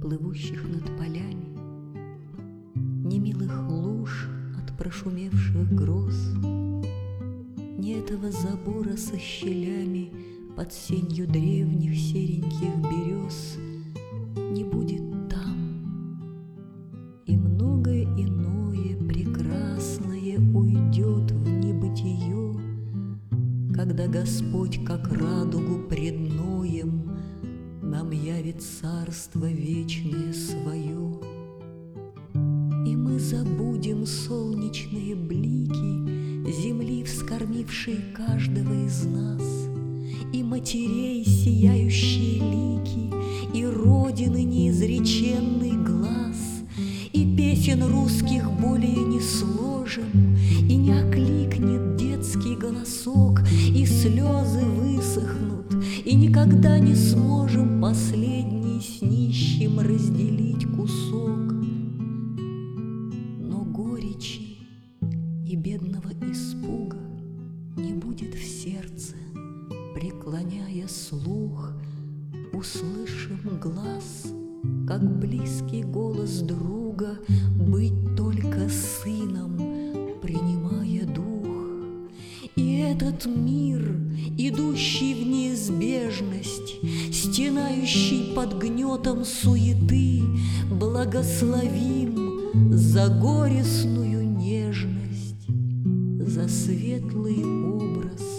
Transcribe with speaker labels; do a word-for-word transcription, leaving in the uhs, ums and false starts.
Speaker 1: плывущих над полями, ни милых луж от прошумевших гроз, ни этого забора со щелями под сенью древних сереньких берез не будет там. И многое иное прекрасное уйдет в небытие, когда Господь, как радугу пред Ноем, нам явит царство вечное свое. И мы забудем солнечные блики земли, вскормившей каждого из нас, и матерей сияющие лики, и родины неизреченный глаз, и песен русских более не сложим, и не окликнет детский голосок, и слезы высохнут, и никогда не сможем последний с нищим разделить кусок. Но горечи и бедного испуга не будет в сердце. Преклоняя слух, услышим глас, как близкий голос друга, быть только сыном, принимая дух. И этот мир, идущий в неизбежность, стенающий под гнетом суеты, благословим за горестную нежность, за светлый образ